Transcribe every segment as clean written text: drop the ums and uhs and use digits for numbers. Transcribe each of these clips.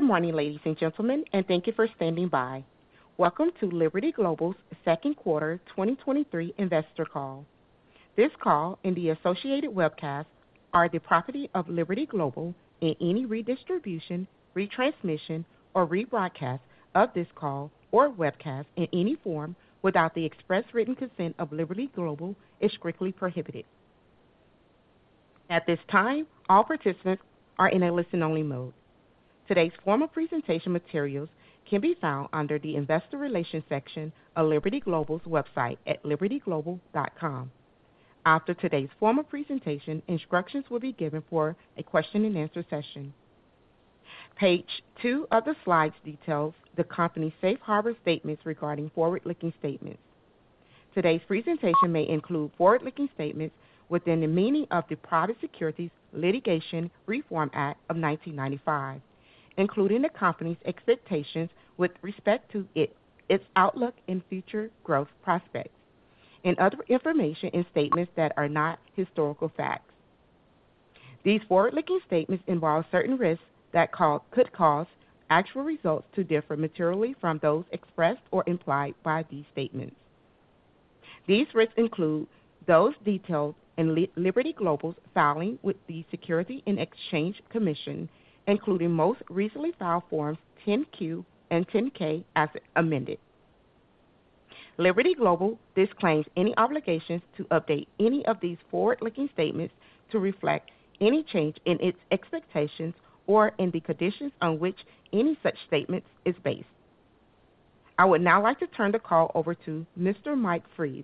morning, ladies and gentlemen, and thank you for standing by. Welcome to Liberty Global's second quarter 2023 investor call. This call and the associated webcast are the property of Liberty Global, and any redistribution, retransmission, or rebroadcast of this call or webcast in any form without the express written consent of Liberty Global is strictly prohibited. At this time, all participants are in a listen-only mode. Today's formal presentation materials can be found under the Investor Relations section of Liberty Global's website at libertyglobal.com. After today's formal presentation, instructions will be given for a question-and-answer session. Page 2 of the slides details the company's safe harbor statements regarding forward-looking statements. Today's presentation may include forward-looking statements within the meaning of the Private Securities Litigation Reform Act of 1995, including the company's expectations with respect to its outlook and future growth prospects, and other information and statements that are not historical facts. These forward-looking statements involve certain risks that could cause actual results to differ materially from those expressed or implied by these statements. These risks include those detailed in Liberty Global's filing with the Securities and Exchange Commission, including most recently filed forms 10-Q and 10-K as amended. Liberty Global disclaims any obligations to update any of these forward-looking statements to reflect any change in its expectations or in the conditions on which any such statements is based. I would now like to turn the call over to Mr. Mike Fries.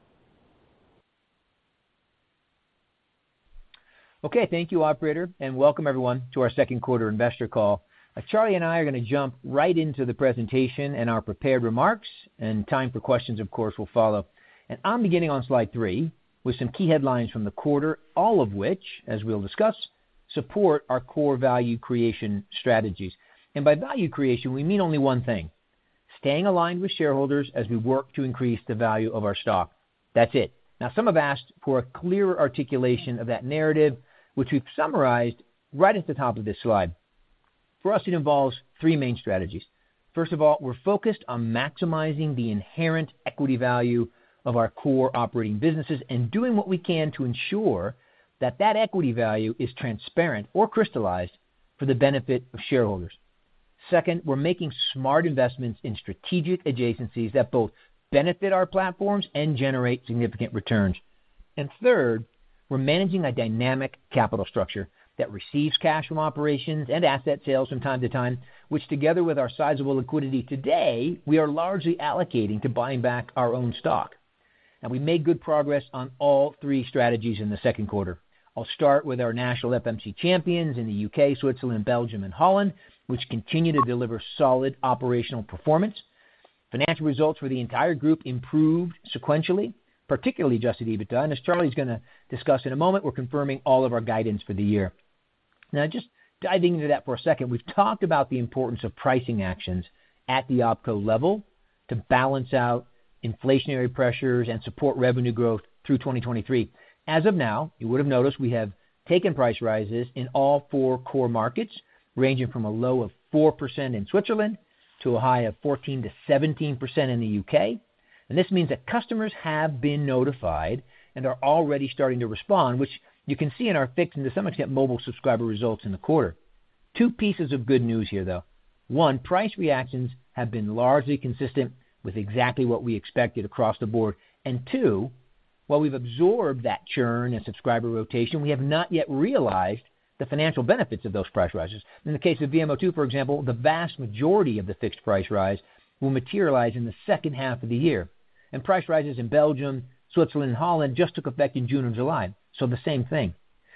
Okay, thank you, operator, and welcome everyone to our second quarter investor call. Charlie and I are going to jump right into the presentation and our prepared remarks, and time for questions, of course, will follow. And I'm beginning on slide 3 with some key headlines from the quarter, all of which, as we'll discuss, support our core value creation strategies. And by value creation, we mean only one thing: staying aligned with shareholders as we work to increase the value of our stock. That's it. Now, some have asked for a clearer articulation of that narrative, which we've summarized right at the top of this slide. For us, it involves 3 main strategies. First of all, we're focused on maximizing the inherent equity value of our core operating businesses and doing what we can to ensure that that equity value is transparent or crystallized for the benefit of shareholders. Second, we're making smart investments in strategic adjacencies that both benefit our platforms and generate significant returns. And third, we're managing a dynamic capital structure that receives cash from operations and asset sales from time to time, which together with our sizable liquidity today, we are largely allocating to buying back our own stock. Now, we made good progress on all 3 strategies in the second quarter. I'll start with our national FMC champions in the UK, Switzerland, Belgium, and Holland, which continue to deliver solid operational performance. Financial results for the entire group improved sequentially, particularly adjusted EBITDA. And as Charlie's going to discuss in a moment, we're confirming all of our guidance for the year. Now, just diving into that for a second, we've talked about the importance of pricing actions at the OpCo level to balance out inflationary pressures and support revenue growth through 2023. As of now, you would have noticed we have taken price rises in all 4 core markets, ranging from a low of 4% in Switzerland to a high of 14 to 17% in the UK. And this means that customers have been notified and are already starting to respond, which you can see in our fixed and to some extent mobile subscriber results in the quarter. 2 pieces of good news here, though. 1, price reactions have been largely consistent with exactly what we expected across the board. And 2, while we've absorbed that churn and subscriber rotation, we have not yet realized the financial benefits of those price rises. In the case of VMO2, for example, the vast majority of the fixed price rise will materialize in the second half of the year. And price rises in Belgium, Switzerland, and Holland just took effect in June and July, so the same thing.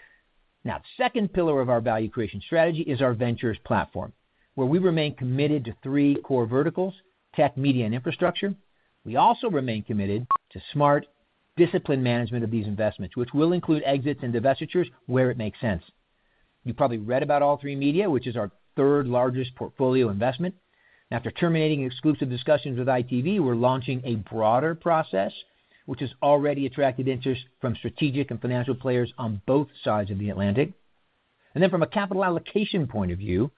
Now, the second pillar of our value creation strategy is our ventures platform, where we remain committed to 3 core verticals: tech, media, and infrastructure. We also remain committed to smart, disciplined management of these investments, which will include exits and divestitures where it makes sense. You probably read about All3Media, which is our 3rd largest portfolio investment. After terminating exclusive discussions with ITV, we're launching a broader process, which has already attracted interest from strategic and financial players on both sides of the Atlantic. And then from a capital allocation point of view,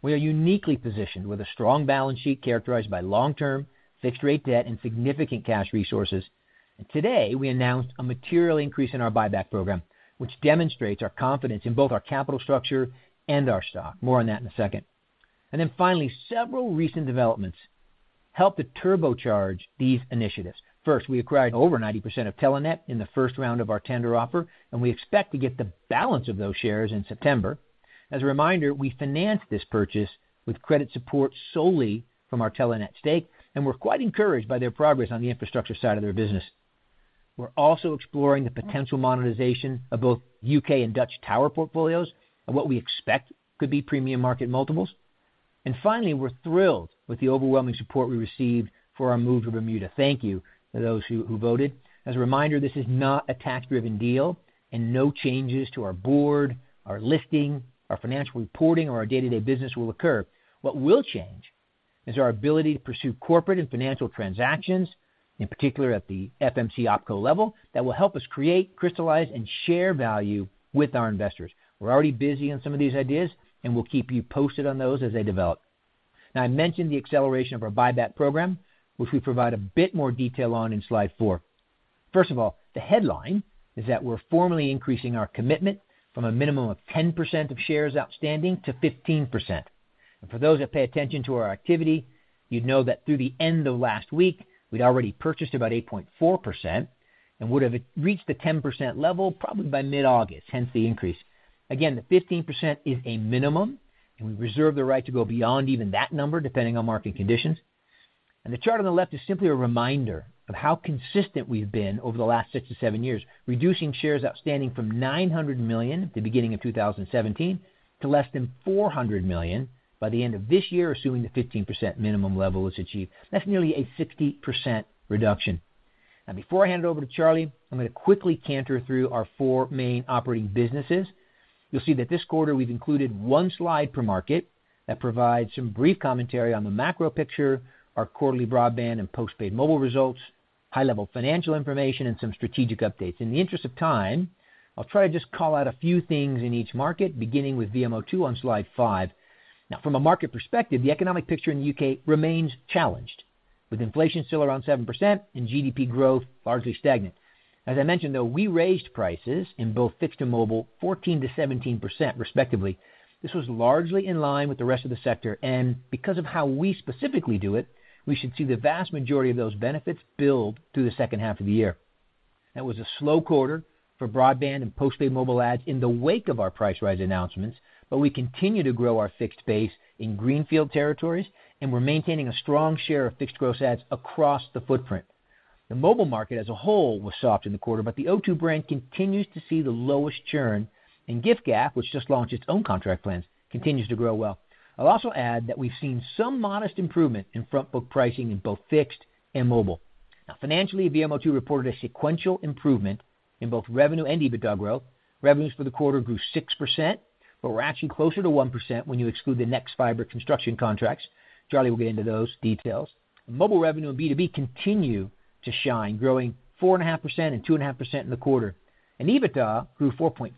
We are uniquely positioned with a strong balance sheet characterized by long-term fixed-rate debt and significant cash resources. And today, we announced a material increase in our buyback program, which demonstrates our confidence in both our capital structure and our stock. More on that in a second. And then finally, several recent developments helped to turbocharge these initiatives. First, we acquired over 90% of Telenet in the first round of our tender offer, and we expect to get the balance of those shares in September. As a reminder, we financed this purchase with credit support solely from our Telenet stake, and we're quite encouraged by their progress on the infrastructure side of their business. We're also exploring the potential monetization of both UK and Dutch tower portfolios and what we expect could be premium market multiples. And finally, we're thrilled with the overwhelming support we received for our move to Bermuda. Thank you to those who voted. As a reminder, this is not a tax-driven deal, and no changes to our board, our listing, our financial reporting, or our day-to-day business will occur. What will change is our ability to pursue corporate and financial transactions, in particular at the FMC OpCo level, that will help us create, crystallize, and share value with our investors. We're already busy on some of these ideas, and we'll keep you posted on those as they develop. Now, I mentioned the acceleration of our buyback program, which we provide a bit more detail on in slide 4. First of all, the headline is that we're formally increasing our commitment from a minimum of 10% of shares outstanding to 15%. And for those that pay attention to our activity, you'd know that through the end of last week, we'd already purchased about 8.4% and would have reached the 10% level probably by mid-August, hence the increase. Again, the 15% is a minimum, and we reserve the right to go beyond even that number depending on market conditions. And the chart on the left is simply a reminder of how consistent we've been over the last 6 to 7 years, reducing shares outstanding from 900 million at the beginning of 2017 to less than 400 million by the end of this year, assuming the 15% minimum level is achieved. That's nearly a 60% reduction. Now, before I hand it over to Charlie, I'm going to quickly canter through our 4 main operating businesses. You'll see that this quarter we've included one slide per market that provides some brief commentary on the macro picture, our quarterly broadband and postpaid mobile results, high-level financial information, and some strategic updates. In the interest of time, I'll try to just call out a few things in each market, beginning with VMO2 on slide 5. Now, from a market perspective, the economic picture in the UK remains challenged, with inflation still around 7% and GDP growth largely stagnant. As I mentioned, though, we raised prices in both fixed and mobile 14 to 17% respectively. This was largely in line with the rest of the sector, and because of how we specifically do it, we should see the vast majority of those benefits build through the second half of the year. That was a slow quarter for broadband and postpaid mobile ads in the wake of our price rise announcements, but we continue to grow our fixed base in greenfield territories, and we're maintaining a strong share of fixed gross ads across the footprint. The mobile market as a whole was soft in the quarter, but the O2 brand continues to see the lowest churn, and giffgaff, which just launched its own contract plans, continues to grow well. I'll also add that we've seen some modest improvement in front book pricing in both fixed and mobile. Now, financially, VMO2 reported a sequential improvement in both revenue and EBITDA growth. Revenues for the quarter grew 6%, but we're actually closer to 1% when you exclude the nexfibre construction contracts. Charlie will get into those details. Mobile revenue and B2B continue to shine, growing 4.5% and 2.5% in the quarter. And EBITDA grew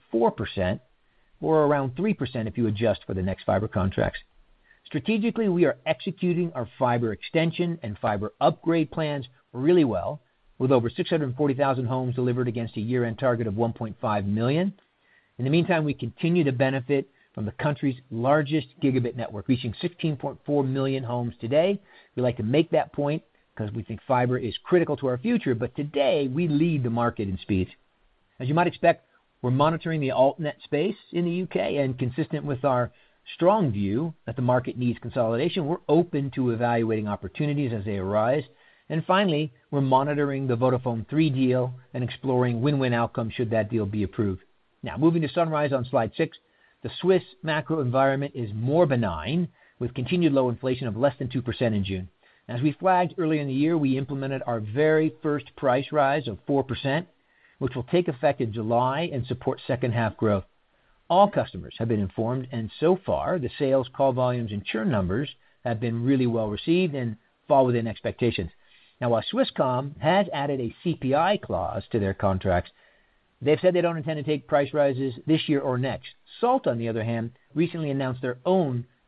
4.4%, or around 3% if you adjust for the nexfibre contracts. Strategically, we are executing our fiber extension and fiber upgrade plans really well, with over 640,000 homes delivered against a year-end target of 1.5 million. In the meantime, we continue to benefit from the country's largest gigabit network, reaching 16.4 million homes today. We like to make that point because we think fiber is critical to our future, but today we lead the market in speeds. As you might expect, we're monitoring the altnet space in the UK, and consistent with our strong view that the market needs consolidation, we're open to evaluating opportunities as they arise. And finally, we're monitoring the Vodafone 3 deal and exploring win-win outcomes should that deal be approved. Now, moving to Sunrise on slide 6, the Swiss macro environment is more benign, with continued low inflation of less than 2% in June. As we flagged earlier in the year, we implemented our very first price rise of 4%, which will take effect in July and support second half growth. All customers have been informed, and so far, the sales, call volumes, and churn numbers have been really well received and fall within expectations. Now, while Swisscom has added a CPI clause to their contracts, they've said they don't intend to take price rises this year or next. Salt, on the other hand, recently announced their own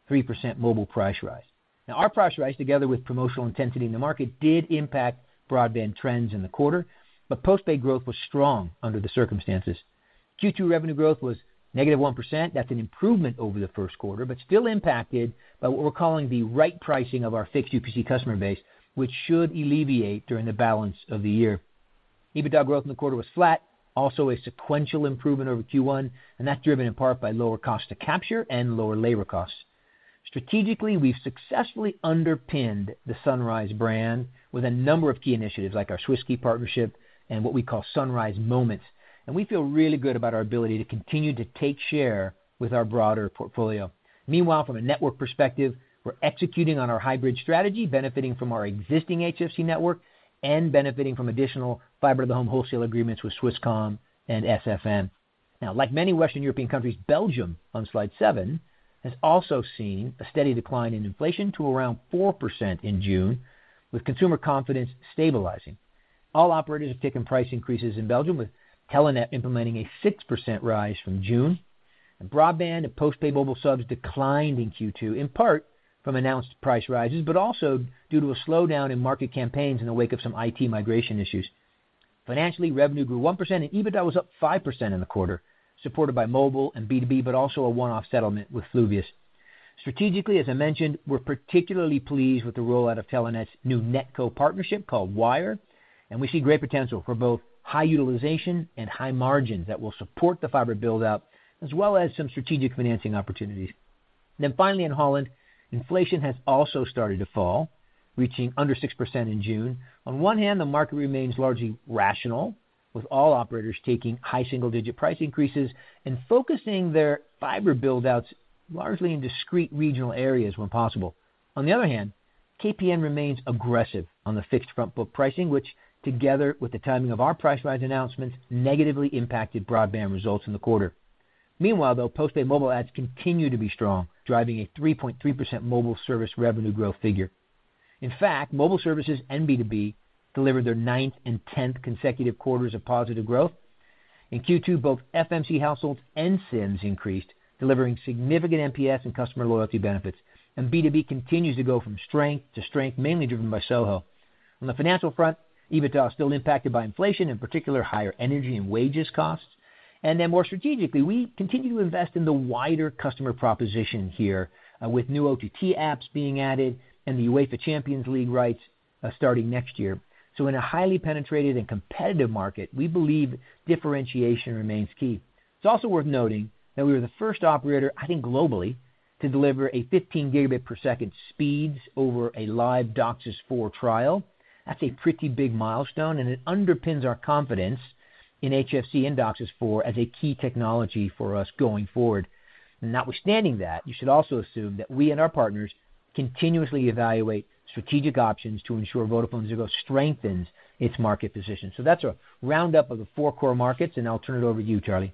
3% mobile price rise. Now, our price rise, together with promotional intensity in the market, did impact broadband trends in the quarter, but postpaid growth was strong under the circumstances. Q2 revenue growth was negative 1%. That's an improvement over the first quarter, but still impacted by what we're calling the right pricing of our fixed UPC customer base, which should alleviate during the balance of the year. EBITDA growth in the quarter was flat, also a sequential improvement over Q1, and that's driven in part by lower cost to capture and lower labor costs. Strategically, we've successfully underpinned the Sunrise brand with a number of key initiatives like our Swisskey partnership and what we call Sunrise Moments, and we feel really good about our ability to continue to take share with our broader portfolio. Meanwhile, from a network perspective, we're executing on our hybrid strategy, benefiting from our existing HFC network and benefiting from additional fiber-to-the-home wholesale agreements with Swisscom and SFN. Now, like many Western European countries, Belgium, on slide 7, has also seen a steady decline in inflation to around 4% in June, with consumer confidence stabilizing. All operators have taken price increases in Belgium, with Telenet implementing a 6% rise from June. And broadband and postpaid mobile subs declined in Q2, in part from announced price rises, but also due to a slowdown in market campaigns in the wake of some IT migration issues. Financially, revenue grew 1% and EBITDA was up 5% in the quarter, supported by mobile and B2B, but also a one-off settlement with Fluvius. Strategically, as I mentioned, we're particularly pleased with the rollout of Telenet's new NetCo partnership called Wyre, and we see great potential for both high utilization and high margins that will support the fiber build-out, as well as some strategic financing opportunities. And then finally, in Holland, inflation has also started to fall, reaching under 6% in June. On one hand, the market remains largely rational, with all operators taking high single-digit price increases and focusing their fiber build-outs largely in discrete regional areas when possible. On the other hand, KPN remains aggressive on the fixed front book pricing, which, together with the timing of our price rise announcements, negatively impacted broadband results in the quarter. Meanwhile, though, postpaid mobile ads continue to be strong, driving a 3.3% mobile service revenue growth figure. In fact, mobile services and B2B delivered their 9th and 10th consecutive quarters of positive growth. In Q2, both FMC households and SIMs increased, delivering significant NPS and customer loyalty benefits. And B2B continues to go from strength to strength, mainly driven by SOHO. On the financial front, EBITDA is still impacted by inflation, in particular higher energy and wages costs. And then more strategically, we continue to invest in the wider customer proposition here, with new OTT apps being added and the UEFA Champions League rights starting next year. So in a highly penetrated and competitive market, we believe differentiation remains key. It's also worth noting that we were the first operator, I think globally, to deliver a 15 gigabit per second speeds over a live DOCSIS 4 trial. That's a pretty big milestone, and it underpins our confidence in HFC and DOCSIS 4 as a key technology for us going forward. And notwithstanding that, you should also assume that we and our partners continuously evaluate strategic options to ensure VodafoneZiggo strengthens its market position. So that's a roundup of the 4 core markets, and I'll turn it over to you, Charlie.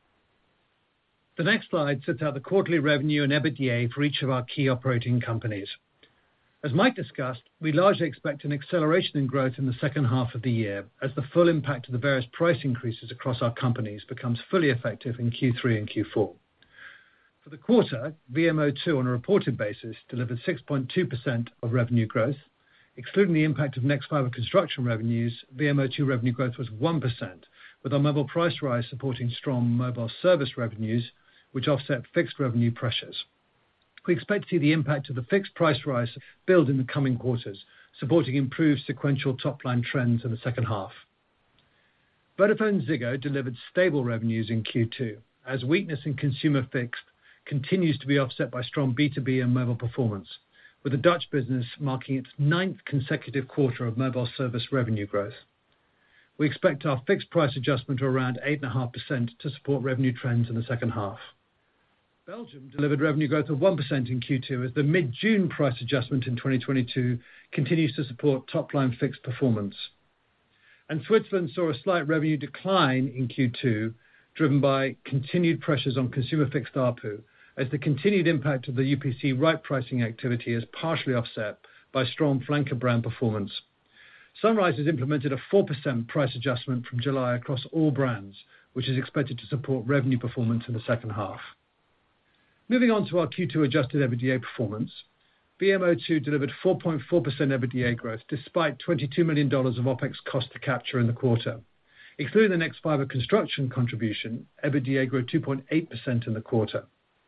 The next slide sets out the quarterly revenue and EBITDA for each of our key operating companies. As Mike discussed, we largely expect an acceleration in growth in the second half of the year as the full impact of the various price increases across our companies becomes fully effective in Q3 and Q4. For the quarter, VMO2 on a reported basis delivered 6.2% of revenue growth. Excluding the impact of nexfibre construction revenues, VMO2 revenue growth was 1%, with our mobile price rise supporting strong mobile service revenues, which offset fixed revenue pressures. We expect to see the impact of the fixed price rise build in the coming quarters, supporting improved sequential top-line trends in the second half. VodafoneZiggo delivered stable revenues in Q2, as weakness in consumer fixed continues to be offset by strong B2B and mobile performance, with the Dutch business marking its 9th consecutive quarter of mobile service revenue growth. We expect our fixed price adjustment to around 8.5% to support revenue trends in the second half. Belgium delivered revenue growth of 1% in Q2 as the mid-June price adjustment in 2022 continues to support top-line fixed performance. And Switzerland saw a slight revenue decline in Q2, driven by continued pressures on consumer fixed ARPU, as the continued impact of the UPC right pricing activity is partially offset by strong flanker brand performance. Sunrise has implemented a 4% price adjustment from July across all brands, which is expected to support revenue performance in the second half. Moving on to our Q2 adjusted EBITDA performance, VMO2 delivered 4.4% EBITDA growth despite $22 million of OPEX cost to capture in the quarter. Excluding the nexfibre construction contribution, EBITDA grew 2.8% in the quarter.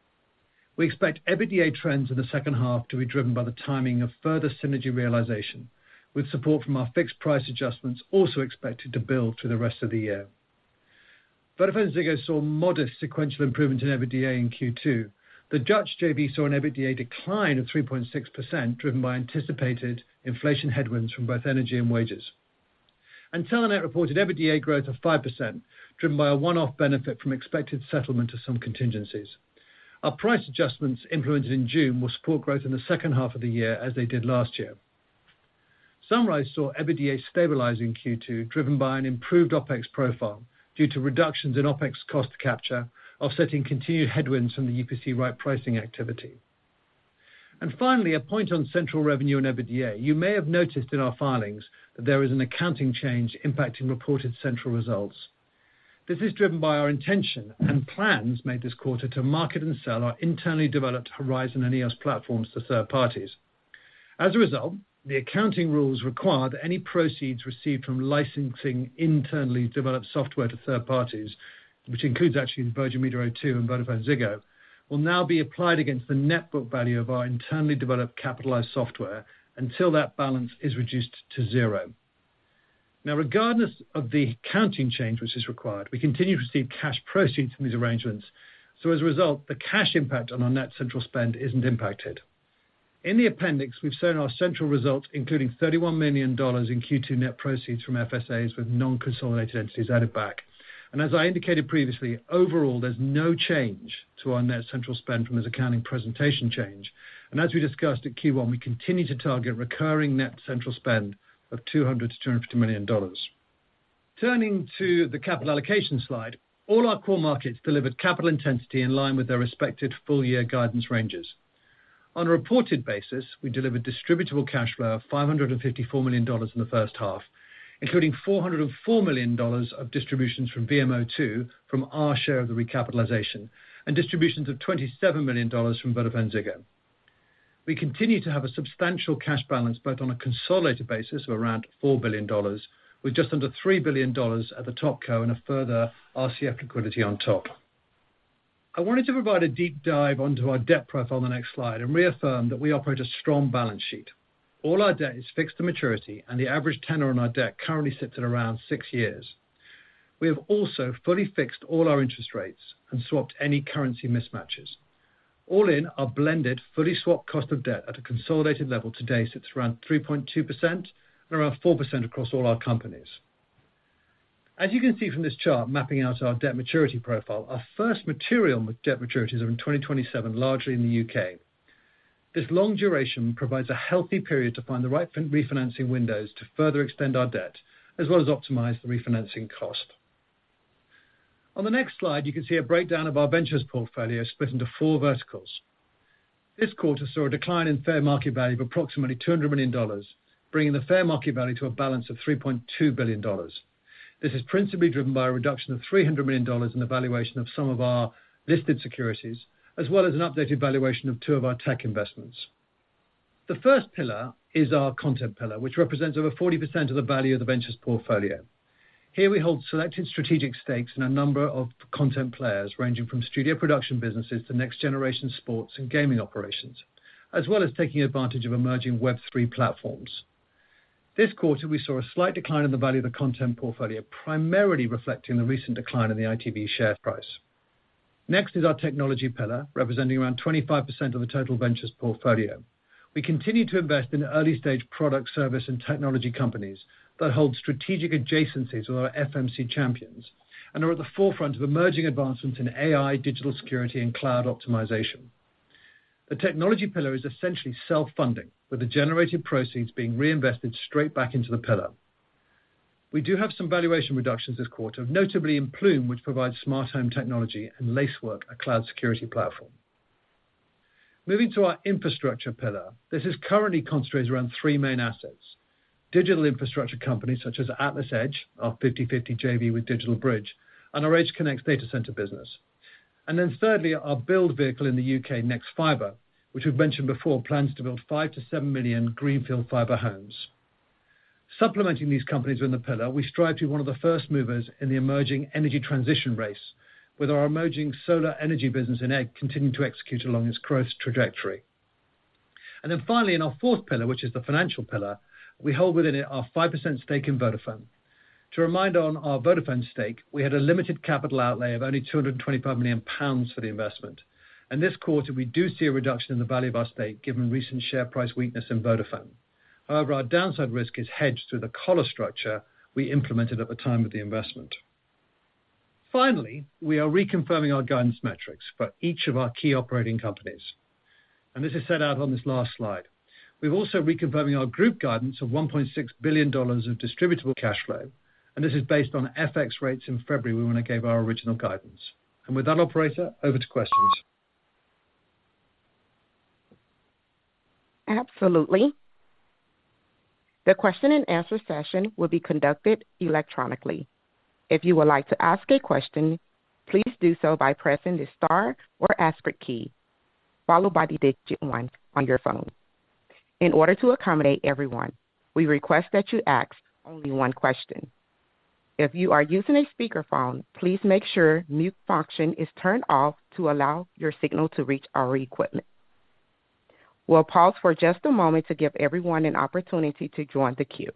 We expect EBITDA trends in the second half to be driven by the timing of further synergy realization, with support from our fixed price adjustments also expected to build through the rest of the year. VodafoneZiggo saw modest sequential improvement in EBITDA in Q2. The Dutch JV saw an EBITDA decline of 3.6%, driven by anticipated inflation headwinds from both energy and wages. And Telenet reported EBITDA growth of 5%, driven by a one-off benefit from expected settlement of some contingencies. Our price adjustments implemented in June will support growth in the second half of the year as they did last year. Sunrise saw EBITDA stabilize in Q2, driven by an improved OPEX profile due to reductions in OPEX cost to capture, offsetting continued headwinds from the UPC right pricing activity. And finally, a point on central revenue and EBITDA. You may have noticed in our filings that there is an accounting change impacting reported central results. This is driven by our intention and plans made this quarter to market and sell our internally developed Horizon and EOS platforms to third parties. As a result, the accounting rules require that any proceeds received from licensing internally developed software to third parties, which includes actually Virgin Media O2 and VodafoneZiggo, will now be applied against the net book value of our internally developed capitalized software until that balance is reduced to zero. Now, regardless of the accounting change which is required, we continue to receive cash proceeds from these arrangements, so as a result, the cash impact on our net central spend isn't impacted. In the appendix, we've shown our central results, including $31 million in Q2 net proceeds from FSAs with non-consolidated entities added back. And as I indicated previously, overall, there's no change to our net central spend from this accounting presentation change. And as we discussed at Q1, we continue to target recurring net central spend of $200 to $250 million. Turning to the capital allocation slide, all our core markets delivered capital intensity in line with their respective full-year guidance ranges. On a reported basis, we delivered distributable cash flow of $554 million in the first half, including $404 million of distributions from VMO2 from our share of the recapitalization, and distributions of $27 million from VodafoneZiggo. We continue to have a substantial cash balance both on a consolidated basis of around $4 billion, with just under $3 billion at the top co and a further RCF liquidity on top. I wanted to provide a deep dive onto our debt profile on the next slide and reaffirm that we operate a strong balance sheet. All our debt is fixed to maturity, and the average tenor on our debt currently sits at around 6 years. We have also fully fixed all our interest rates and swapped any currency mismatches. All in, our blended, fully swapped cost of debt at a consolidated level today sits around 3.2% and around 4% across all our companies. As you can see from this chart mapping out our debt maturity profile, our first material debt maturities are in 2027, largely in the UK. This long duration provides a healthy period to find the right refinancing windows to further extend our debt, as well as optimize the refinancing cost. On the next slide, you can see a breakdown of our ventures portfolio split into 4 verticals. This quarter saw a decline in fair market value of approximately $200 million, bringing the fair market value to a balance of $3.2 billion. This is principally driven by a reduction of $300 million in the valuation of some of our listed securities, as well as an updated valuation of 2 of our tech investments. The first pillar is our content pillar, which represents over 40% of the value of the ventures portfolio. Here we hold selected strategic stakes in a number of content players, ranging from studio production businesses to next-generation sports and gaming operations, as well as taking advantage of emerging Web3 platforms. This quarter, we saw a slight decline in the value of the content portfolio, primarily reflecting the recent decline in the ITV share price. Next is our technology pillar, representing around 25% of the total ventures portfolio. We continue to invest in early-stage product, service, and technology companies that hold strategic adjacencies with our FMC champions and are at the forefront of emerging advancements in AI, digital security, and cloud optimization. The technology pillar is essentially self-funding, with the generated proceeds being reinvested straight back into the pillar. We do have some valuation reductions this quarter, notably in Plume, which provides smart home technology, and Lacework, a cloud security platform. Moving to our infrastructure pillar, this is currently concentrated around 3 main assets: digital infrastructure companies such as AtlasEdge, our 50/50 JV with DigitalBridge, and our EdgeConneX data center business. And then thirdly, our build vehicle in the UK, Nexfibre, which we've mentioned before, plans to build 5 to 7 million greenfield fibre homes. Supplementing these companies in the pillar, we strive to be one of the first movers in the emerging energy transition race, with our emerging solar energy business in Egg continuing to execute along its growth trajectory. And then finally, in our fourth pillar, which is the financial pillar, we hold within it our 5% stake in Vodafone. To remind on our Vodafone stake, we had a limited capital outlay of only £225 million for the investment. And this quarter, we do see a reduction in the value of our stake given recent share price weakness in Vodafone. However, our downside risk is hedged through the collar structure we implemented at the time of the investment. Finally, we are reconfirming our guidance metrics for each of our key operating companies. And this is set out on this last slide. We're also reconfirming our group guidance of $1.6 billion of distributable cash flow. And this is based on FX rates in February when I gave our original guidance. And with that, operator, over to questions. Absolutely. The question and answer session will be conducted electronically. If you would like to ask a question, please do so by pressing the star or asterisk key, followed by the digit 1 on your phone. In order to accommodate everyone, we request that you ask only one question. If you are using a speakerphone, please make sure mute function is turned off to allow your signal to reach our equipment. We'll pause for just a moment to give everyone an opportunity to join the queue.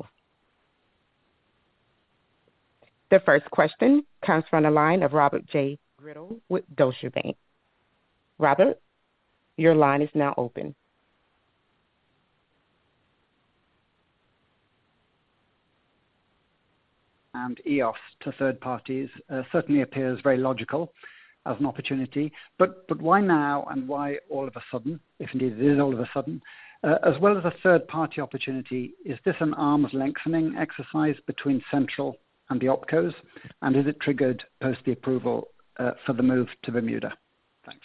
The first question comes from the line of Robert J. Grindle with Deutsche Bank. Robert, your line is now open. And EOS to third parties certainly appears very logical as an opportunity. But why now and why all of a sudden, if indeed it is all of a sudden? As well as a third-party opportunity, is this an arm's lengthening exercise between Central and the opcos? And is it triggered post the approval for the move to Bermuda? Thanks.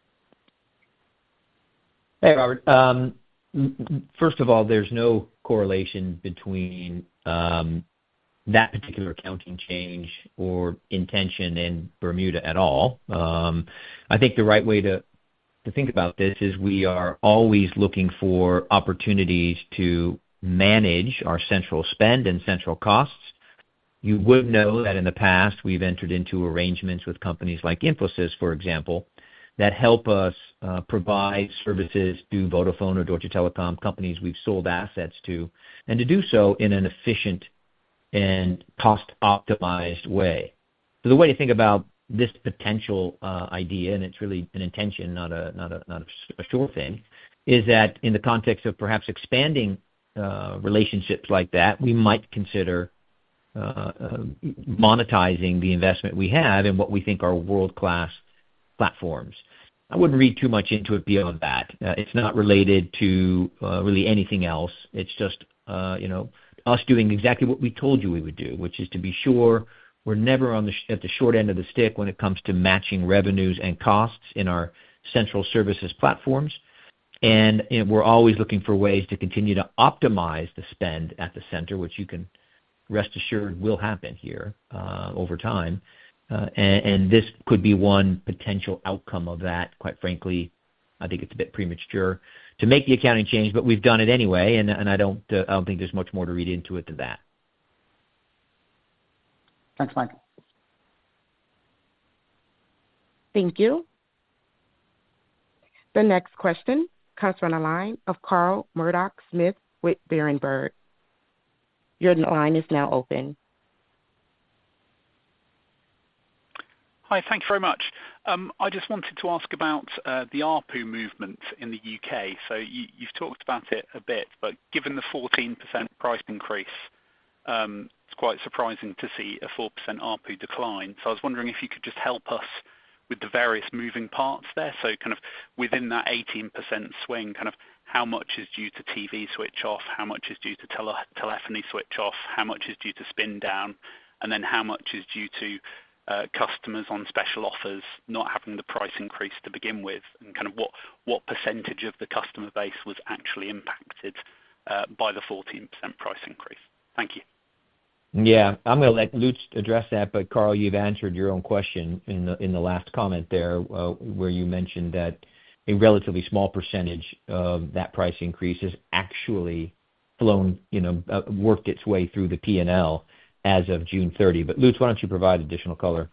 Hey, Robert. First of all, there's no correlation between that particular accounting change or intention in Bermuda at all. I think the right way to think about this is we are always looking for opportunities to manage our central spend and central costs. You would know that in the past we've entered into arrangements with companies like Infosys, for example, that help us provide services to Vodafone or Deutsche Telekom, companies we've sold assets to, and to do so in an efficient and cost-optimized way. So the way to think about this potential idea, and it's really an intention, not a sure thing, is that in the context of perhaps expanding relationships like that, we might consider monetizing the investment we have in what we think are world-class platforms. I wouldn't read too much into it beyond that. It's not related to really anything else. It's just us doing exactly what we told you we would do, which is to be sure we're never at the short end of the stick when it comes to matching revenues and costs in our central services platforms. And we're always looking for ways to continue to optimize the spend at the center, which you can rest assured will happen here over time. And this could be one potential outcome of that. Quite frankly, I think it's a bit premature to make the accounting change, but we've done it anyway, and I don't think there's much more to read into it than that. Thanks, Mike. Thank you. The next question comes from the line of Carl Murdock-Smith with Berenberg. Your line is now open. Hi, thank you very much. I just wanted to ask about the ARPU movement in the UK. So you've talked about it a bit, but given the 14% price increase, it's quite surprising to see a 4% ARPU decline. So I was wondering if you could just help us with the various moving parts there. So kind of within that 18% swing, kind of how much is due to TV switch off, how much is due to telephony switch off, how much is due to spin down, and then how much is due to customers on special offers not having the price increase to begin with, and kind of what percentage of the customer base was actually impacted by the 14% price increase. Thank you. Yeah, I'm going to let Lutz address that, but Carl, you've answered your own question in the last comment there, where you mentioned that a relatively small percentage of that price increase has actually flown, worked its way through the P&L as of June 30. But Lutz, why don't you provide additional color?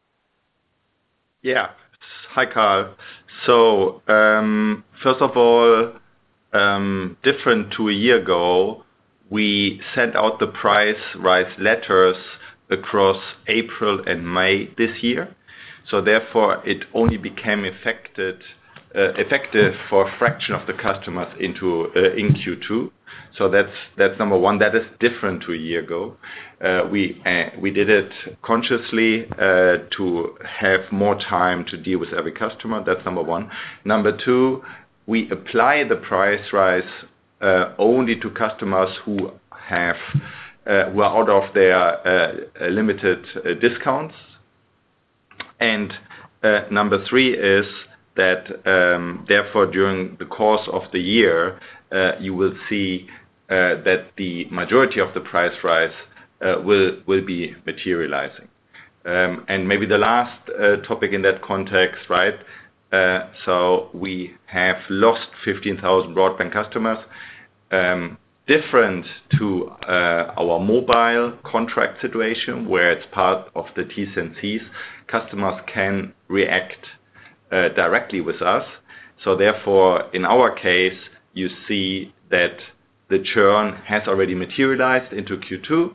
Yeah. Hi, Carl. So, first of all, different to a year ago, we sent out the price rise letters across April and May this year. So therefore, it only became effective for a fraction of the customers in Q2. So that's number one. That is different to a year ago. We did it consciously to have more time to deal with every customer. That's number one. Number two, we apply the price rise only to customers who are out of their limited discounts. And number three is that therefore during the course of the year you will see that the majority of the price rise will be materializing. And maybe the last topic in that context, right? So we have lost 15,000 broadband customers. Different to our mobile contract situation, where it's part of the T's and C's, customers can react directly with us. So therefore, in our case, you see that the churn has already materialized into Q2.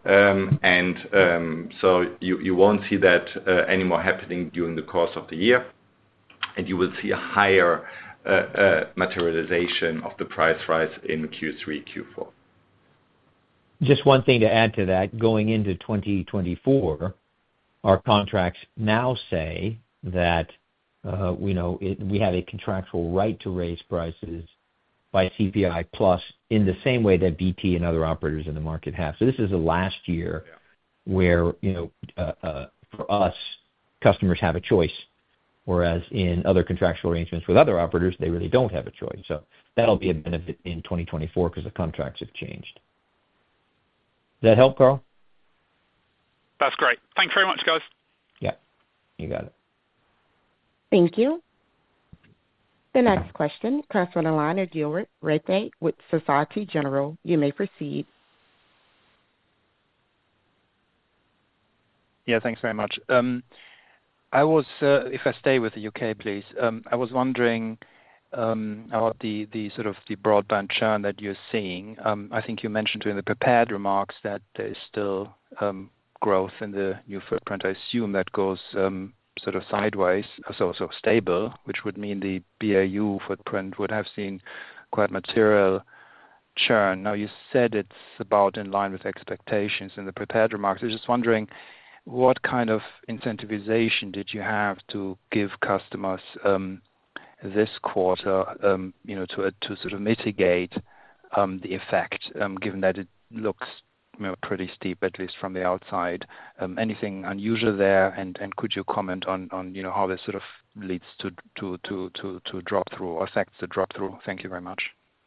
So you won't see that anymore happening during the course of the year. And you will see a higher materialization of the price rise in Q3, Q4. Just one thing to add to that, going into 2024, our contracts now say that we have a contractual right to raise prices by CPI plus in the same way that BT and other operators in the market have. So this is the last year where, for us, customers have a choice, whereas in other contractual arrangements with other operators, they really don't have a choice. So that'll be a benefit in 2024 because the contracts have changed. Does that help, Carl? That's great. Thanks very much, guys. Yeah, you got it. Thank you. The next question comes from the line of Gilbert Rete with Societe Generale. You may proceed. Yeah, thanks very much. I was, if I stay with the UK, please, I was wondering about the sort of the broadband churn that you're seeing. I think you mentioned during the prepared remarks that there is still growth in the new footprint. I assume that goes sort of sideways, so stable, which would mean the BAU footprint would have seen quite material churn. Now, you said it's about in line with expectations in the prepared remarks. I was just wondering, what kind of incentivization did you have to give customers this quarter, to sort of mitigate the effect, given that it looks pretty steep, at least from the outside? Anything unusual there, and could you comment on how this sort of leads to drop through or affects the drop through? Thank you very much.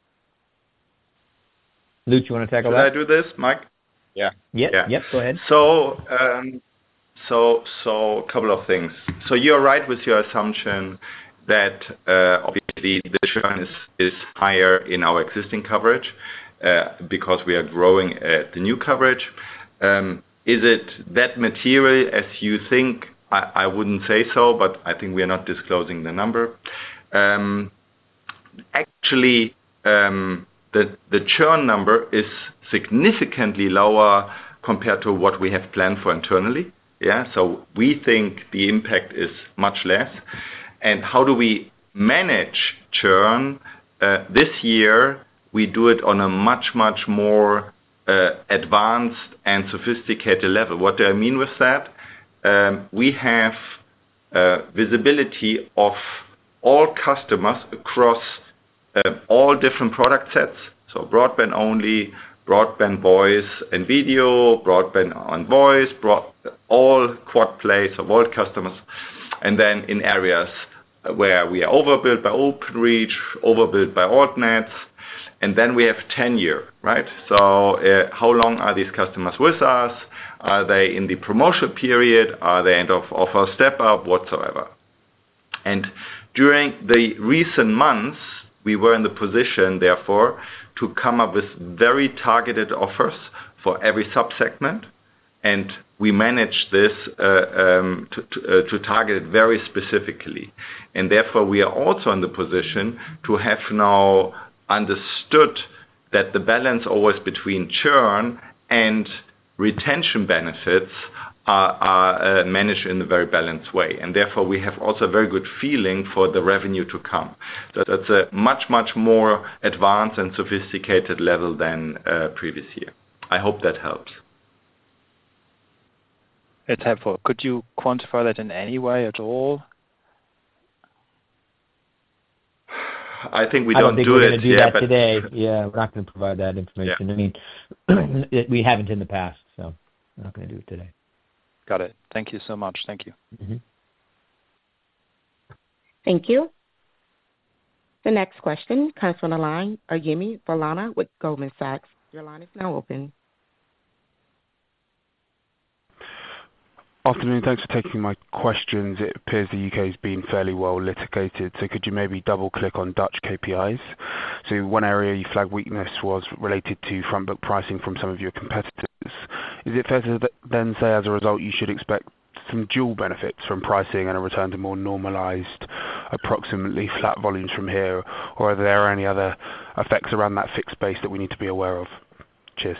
Lutz, you want to tackle that? Should I do this, Mike? Yeah. Yep, go ahead. So a couple of things. So you're right with your assumption that obviously the churn is higher in our existing coverage because we are growing the new coverage. Is it that material as you think? I wouldn't say so, but I think we are not disclosing the number. Actually, the churn number is significantly lower compared to what we have planned for internally. Yeah, so we think the impact is much less. And how do we manage churn? This year, we do it on a much more advanced and sophisticated level. What do I mean with that? We have visibility of all customers across all different product sets. So broadband only, broadband voice and video, broadband on voice, all quad plays of all customers, and then in areas where we are overbuilt by Openreach, overbuilt by Altnets, and then we have tenure, right? So how long are these customers with us? Are they in the promotional period? Are they end of offer step up, whatsoever? And during the recent months, we were in the position, therefore, to come up with very targeted offers for every subsegment, and we managed this to target it very specifically. And therefore, we are also in the position to have now understood that the balance always between churn and retention benefits are managed in a very balanced way. And therefore, we have also a very good feeling for the revenue to come. So that's a much, much more advanced and sophisticated level than previous year. I hope that helps. It's helpful. Could you quantify that in any way at all? I think we I don't think do we're it going to do that today. Yeah, we're not going to provide that information. Yeah. I mean, we haven't in the past, so we're not going to do it today. Got it. Thank you so much. Thank you. Mm-hmm. Thank you. The next question comes from the line of Yemi Falana with Goldman Sachs. Your line is now open. Afternoon. Thanks for taking my questions. It appears the UK has been fairly well litigated, so could you maybe double-click on Dutch KPIs? So one area you flagged weakness was related to front book pricing from some of your competitors. Is it fair to then say, as a result, you should expect some dual benefits from pricing and a return to more normalized, approximately flat volumes from here, or are there any other effects around that fixed base that we need to be aware of? Cheers.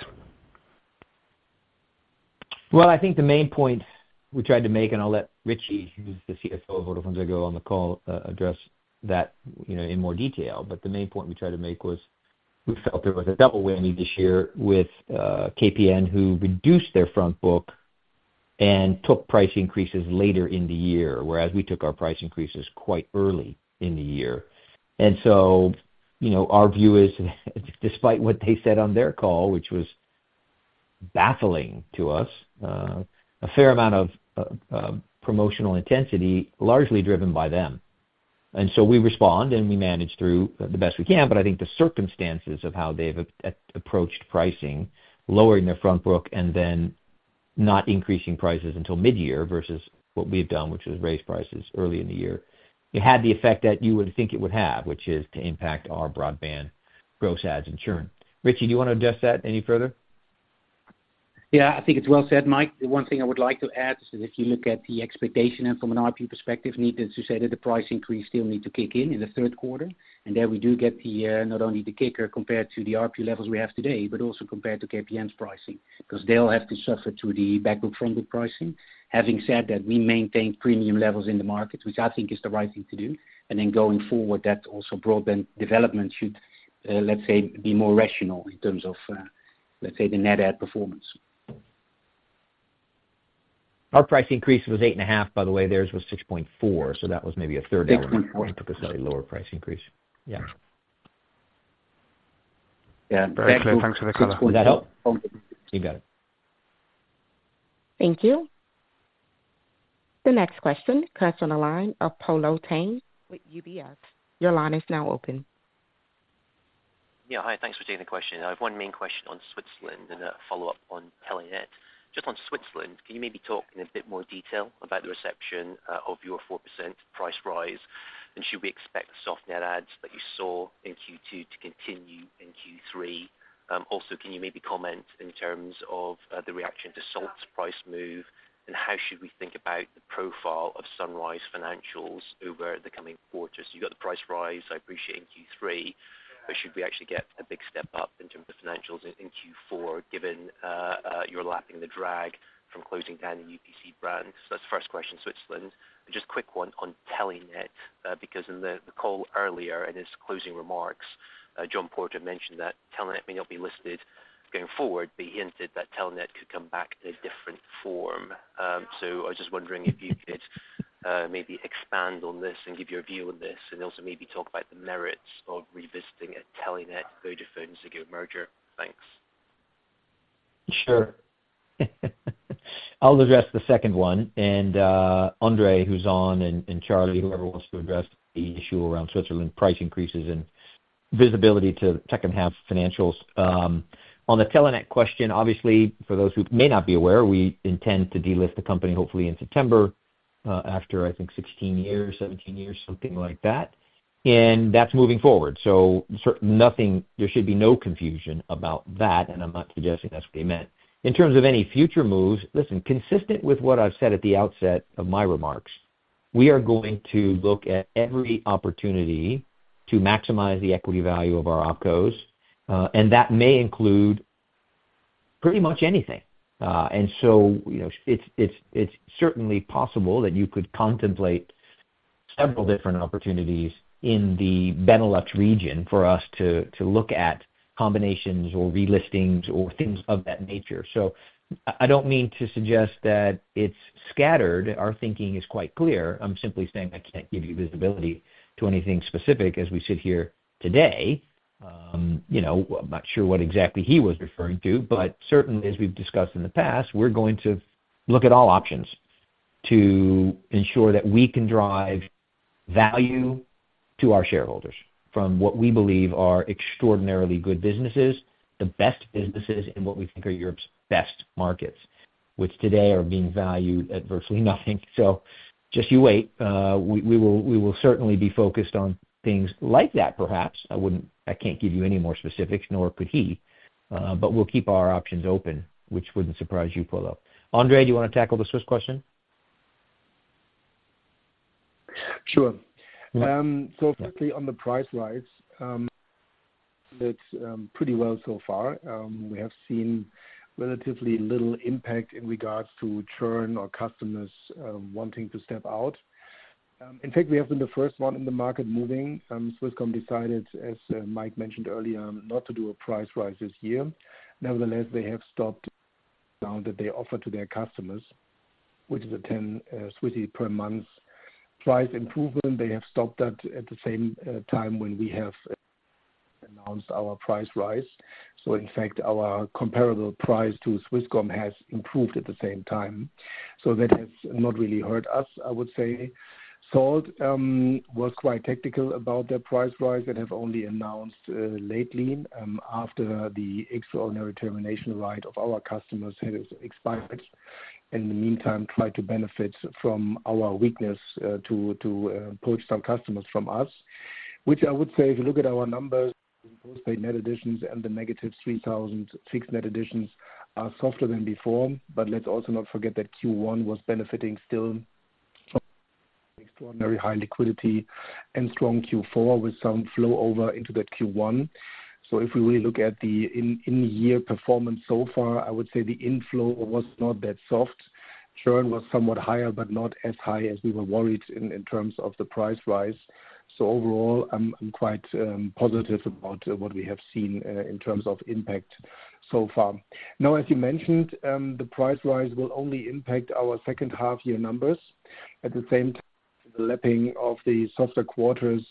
Well, I think the main point we tried to make, and I'll let Richie, who's the CFO of VodafoneZiggo on the call, address that in more detail. But the main point we tried to make was we felt there was a double whammy this year with KPN, who reduced their front book and took price increases later in the year, whereas we took our price increases quite early in the year. And so, our view is, despite what they said on their call, which was baffling to us, a fair amount of promotional intensity, largely driven by them. And so we respond and we manage through the best we can, but I think the circumstances of how they've approached pricing, lowering their front book and then not increasing prices until mid-year versus what we've done, which was raise prices early in the year, it had the effect that you would think it would have, which is to impact our broadband gross adds and churn. Richie, do you want to address that any further? Yeah, I think it's well said, Mike. The one thing I would like to add is that if you look at the expectation and from an RP perspective, needed to say that the price increase still need to kick in the third quarter. And there we do get the not only the kicker compared to the RP levels we have today, but also compared to KPN's pricing, because they'll have to suffer to the backbook frontbook pricing. Having said that, we maintain premium levels in the market, which I think is the right thing to do. And then going forward, that also broadband development should, let's say, be more rational in terms of, let's say, the net add performance. Our price increase was 8.5, by the way. Theirs was 6.4, so that was maybe a third element. We took a slightly lower price increase. Yeah. Yeah. Very clear. Thanks for the color. Does that help? You got it. Thank you. The next question comes from the line of Polo Tang with UBS. Your line is now open. Yeah, hi. Thanks for taking the question. I have one main question on Switzerland and a follow-up on Telenet. Just on Switzerland, can you maybe talk in a bit more detail about the reception of your 4% price rise? And should we expect the soft net adds that you saw in Q2 to continue in Q3? Also, can you maybe comment in terms of the reaction to Salt's price move, and how should we think about the profile of Sunrise financials over the coming quarters? You got the price rise, I appreciate, in Q3, but should we actually get a big step up in terms of financials in Q4, given you're lapping the drag from closing down the UPC brand? So that's the first question, Switzerland. And just a quick one on Telenet, because in the call earlier in his closing remarks, John Porter mentioned that Telenet may not be listed going forward, but he hinted that Telenet could come back in a different form. So I was just wondering if you could maybe expand on this and give your view on this, and also maybe talk about the merits of revisiting a Telenet VodafoneZiggo merger. Thanks. Sure. I'll address the second one, and Andre, who's on, and Charlie, whoever wants to address the issue around Switzerland price increases and visibility to second half financials. On the Telenet question, obviously, for those who may not be aware, we intend to delist the company hopefully in September after, I think, 16 years, 17 years, something like that. And that's moving forward. So there should be no confusion about that, and I'm not suggesting that's what he meant. In terms of any future moves, listen, consistent with what I've said at the outset of my remarks, we are going to look at every opportunity to maximize the equity value of our opcos, and that may include pretty much anything. And so, it's certainly possible that you could contemplate several different opportunities in the Benelux region for us to look at combinations or relistings or things of that nature. So I don't mean to suggest that it's scattered. Our thinking is quite clear. I'm simply saying I can't give you visibility to anything specific as we sit here today. I'm not sure what exactly he was referring to, but certainly, as we've discussed in the past, we're going to look at all options to ensure that we can drive value to our shareholders from what we believe are extraordinarily good businesses, the best businesses in what we think are Europe's best markets, which today are being valued at virtually nothing. So just you wait. We will certainly be focused on things like that, perhaps. I can't give you any more specifics, nor could he, but we'll keep our options open, which wouldn't surprise you, Polo. Andre, do you want to tackle the Swiss question? Sure. So firstly, on the price rise, it's pretty well so far. We have seen relatively little impact in regards to churn or customers wanting to step out. In fact, we have been the first one in the market moving. Swisscom decided, as Mike mentioned earlier, not to do a price rise this year. Nevertheless, they have stopped the amount that they offer to their customers, which is a 10 Swissy per month price improvement. They have stopped that at the same time when we have announced our price rise. So in fact, our comparable price to Swisscom has improved at the same time. So that has not really hurt us, I would say. Salt was quite tactical about their price rise and have only announced lately after the extraordinary termination right of our customers has expired. In the meantime, try to benefit from our weakness to poach some customers from us, which I would say, if you look at our numbers, postpaid net additions and the negative 3,000 fixed net additions are softer than before. But let's also not forget that Q1 was benefiting still from extraordinary high liquidity and strong Q4 with some flow over into that Q1. So if we really look at the in-year performance so far, I would say the inflow was not that soft. Churn was somewhat higher, but not as high as we were worried in terms of the price rise. So overall, I'm quite positive about what we have seen in terms of impact so far. Now, as you mentioned, the price rise will only impact our second half year numbers. At the same time, the lapping of the softer quarters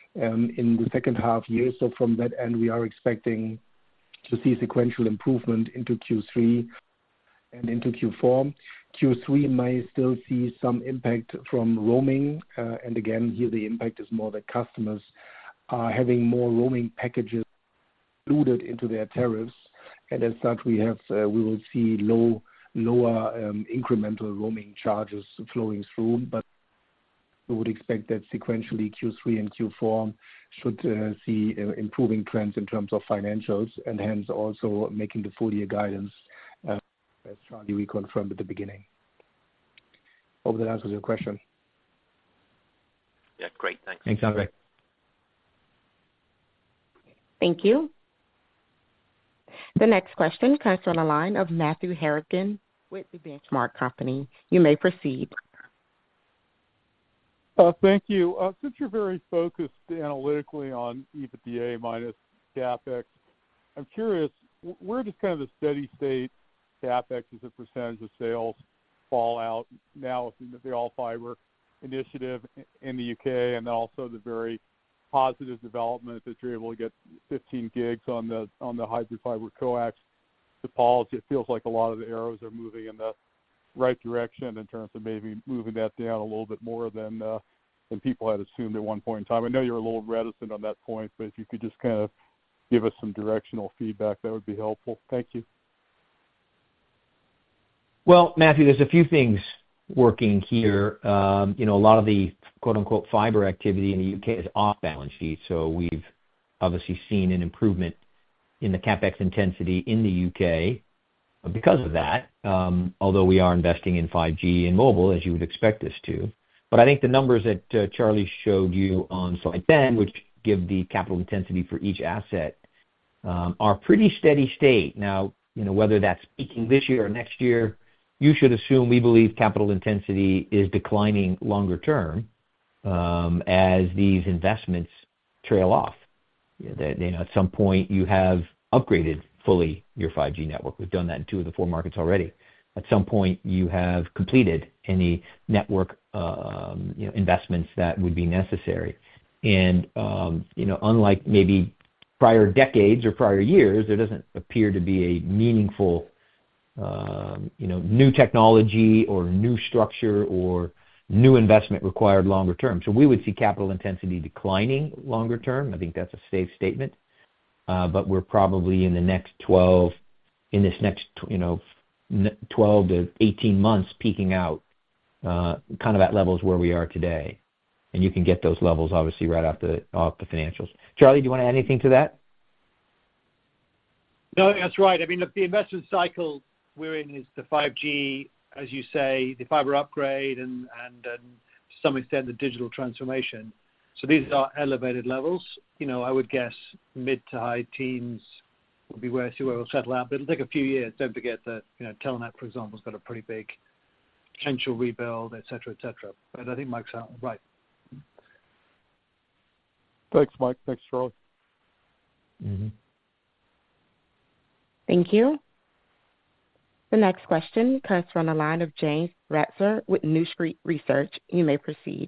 in the second half year. So from that end, we are expecting to see sequential improvement into Q3 and into Q4. Q3 may still see some impact from roaming. And again, here the impact is more that customers are having more roaming packages included into their tariffs. And as such, we will see lower incremental roaming charges flowing through. But we would expect that sequentially Q3 and Q4 should see improving trends in terms of financials and hence also making the full year guidance as Charlie reconfirmed at the beginning. Hope that answers your question. Yeah, great. Thanks. Thanks, Andre. Thank you. The next question comes from the line of Matthew Harrigan with the Benchmark Company. You may proceed. Thank you. Since you're very focused analytically on EBITDA minus CapEx, I'm curious, where does kind of the steady state CapEx as a percentage of sales fall out now with the all fiber initiative in the UK, and then also the very positive development that you're able to get 15 gigs on the hybrid fiber coax to Paul's? It feels like a lot of the arrows are moving in the right direction in terms of maybe moving that down a little bit more than people had assumed at one point in time. I know you're a little reticent on that point, but if you could just kind of give us some directional feedback, that would be helpful. Thank you. Well, Matthew, there's a few things working here. A lot of the quote-unquote fiber activity in the UK is off balance sheet, so we've obviously seen an improvement in the CapEx intensity in the UK because of that, although we are investing in 5G and mobile, as you would expect us to. But I think the numbers that Charlie showed you on slide 10, which give the capital intensity for each asset, are pretty steady state. Now, whether that's peaking this year or next year, you should assume we believe capital intensity is declining longer term as these investments trail off. At some point, you have upgraded fully your 5G network. We've done that in 2 of the 4 markets already. At some point, you have completed any network investments that would be necessary. And, unlike maybe prior decades or prior years, there doesn't appear to be a meaningful new technology or new structure or new investment required longer term. So we would see capital intensity declining longer term. I think that's a safe statement. But we're probably in the next 12 to 18 months peaking out kind of at levels where we are today. And you can get those levels obviously right off the financials. Charlie, do you want to add anything to that? No, that's right. I mean, look, the investment cycle we're in is the 5G, as you say, the fiber upgrade, and to some extent the digital transformation. So these are elevated levels. I would guess mid to high teens would be where we'll settle out. But it'll take a few years. Don't forget that Telenet, for example, has got a pretty big potential rebuild, et cetera, et cetera. But I think Mike's right. Thanks, Mike. Thanks, Charlie. Mm-hmm. Thank you. The next question comes from the line of James Ratzer with New Street Research. You may proceed.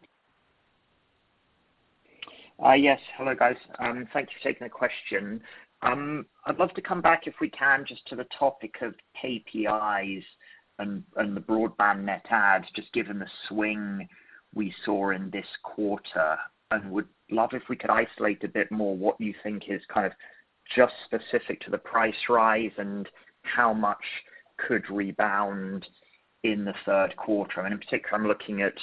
Yes. Hello, guys. Thank you for taking the question. I'd love to come back, if we can, just to the topic of KPIs and the broadband net adds, just given the swing we saw in this quarter, and would love if we could isolate a bit more what you think is kind of just specific to the price rise and how much could rebound in the third quarter. I mean, in particular, I'm looking at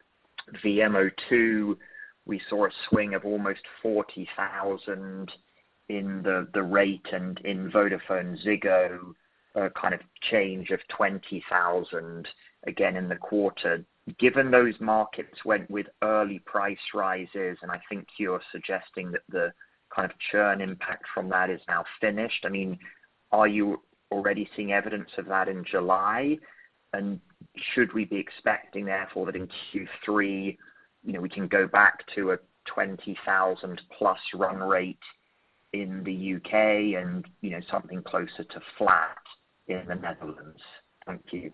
VMO2. We saw a swing of almost 40,000 in the rate, and in VodafoneZiggo, a kind of change of 20,000 again in the quarter. Given those markets went with early price rises, and I think you're suggesting that the kind of churn impact from that is now finished. I mean, are you already seeing evidence of that in July? And should we be expecting, therefore, that in Q3, we can go back to a 20,000 plus run rate in the UK and, something closer to flat in the Netherlands? Thank you.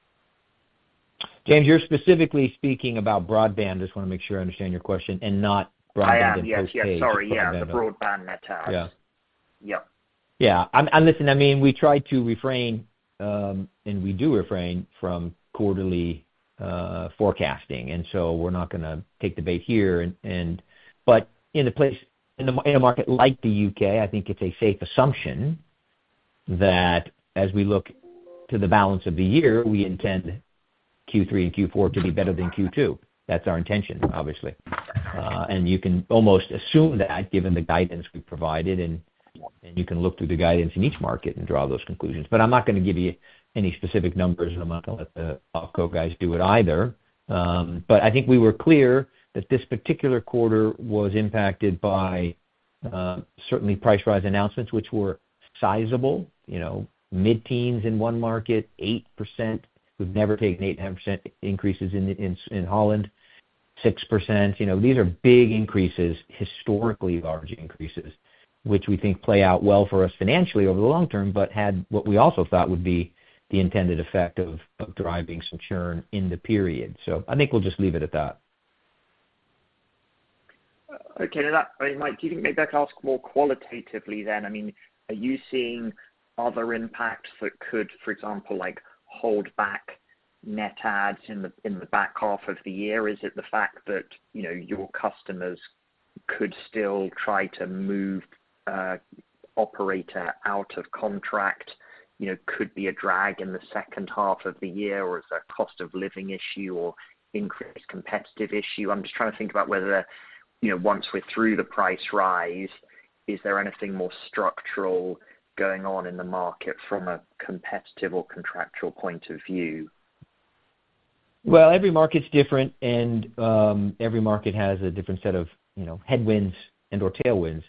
James, you're specifically speaking about broadband. Just want to make sure I understand your question, and not broadband I am, and yes, postpaid. Sorry, the broadband net adds. Yeah. Yep. Yeah, listen, I mean, we try to refrain, and we do refrain from quarterly forecasting, and so we're not going to take the bait here. But in a market like the UK, I think it's a safe assumption that as we look to the balance of the year, we intend Q3 and Q4 to be better than Q2. That's our intention, obviously. And you can almost assume that given the guidance we provided, and you can look through the guidance in each market and draw those conclusions. But I'm not going to give you any specific numbers, and I'm not going to let the OpCo guys do it either. But I think we were clear that this particular quarter was impacted by certainly price rise announcements, which were sizable, mid-teens in one market, 8%. We've never taken 8.5% increases in Holland, 6%. These are big increases, historically large increases, which we think play out well for us financially over the long term, but had what we also thought would be the intended effect of driving some churn in the period. So I think we'll just leave it at that. Okay, Mike, do you think maybe I can ask more qualitatively then? I mean, are you seeing other impacts that could, for example, hold back net adds in the back half of the year? Is it the fact that, your customers could still try to move operator out of contract, could be a drag in the second half of the year, or is there a cost of living issue or increased competitive issue? I'm just trying to think about whether, once we're through the price rise, is there anything more structural going on in the market from a competitive or contractual point of view? Well, every market's different, and every market has a different set of, headwinds and or tailwinds.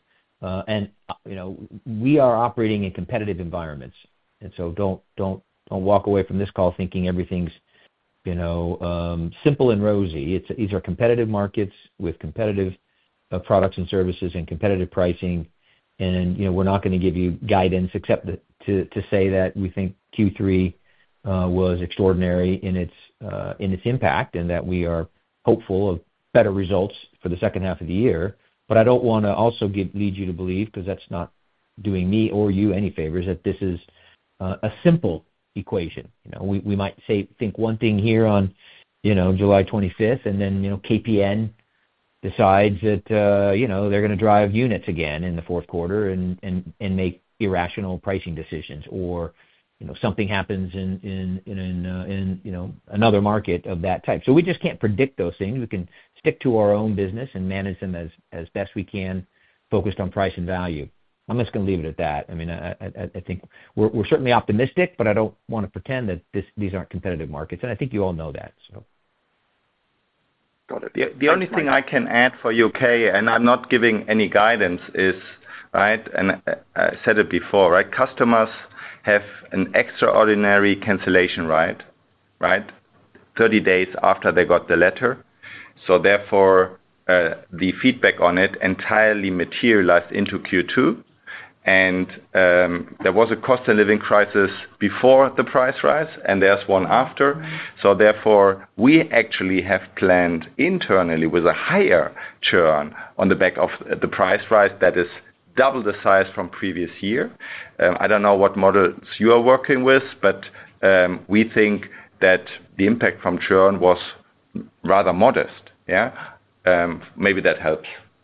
We are operating in competitive environments. And so don't walk away from this call thinking everything's, simple and rosy. These are competitive markets with competitive products and services and competitive pricing. And, we're not going to give you guidance except to say that we think Q3 was extraordinary in its impact, and that we are hopeful of better results for the second half of the year. But I don't want to also lead you to believe, because that's not doing me or you any favors, that this is a simple equation. We might think one thing here on, July 25th, and then, KPN decides that, they're going to drive units again in the fourth quarter and make irrational pricing decisions, or, something happens in another market of that type. So we just can't predict those things. We can stick to our own business and manage them as best we can, focused on price and value. I'm just going to leave it at that. I mean, I think we're certainly optimistic, but I don't want to pretend that these aren't competitive markets, and I think you all know that. So. Got it. The only thing I can add for UK, and I'm not giving any guidance, is, right, and I said it before, right, customers have an extraordinary cancellation right, 30 days after they got the letter. So therefore, the feedback on it entirely materialized into Q2. And there was a cost of living crisis before the price rise, and there's one after. So therefore, we actually have planned internally with a higher churn on the back of the price rise that is double the size from previous year. I don't know what models you are working with, but we think that the impact from churn was rather modest. Yeah, maybe that helps.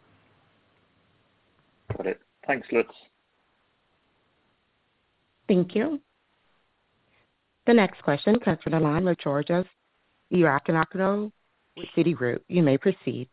Got it. Thanks, Lutz. Thank you. The next question comes from the line of Georgios Ierodiaconou with Citigroup. You may proceed.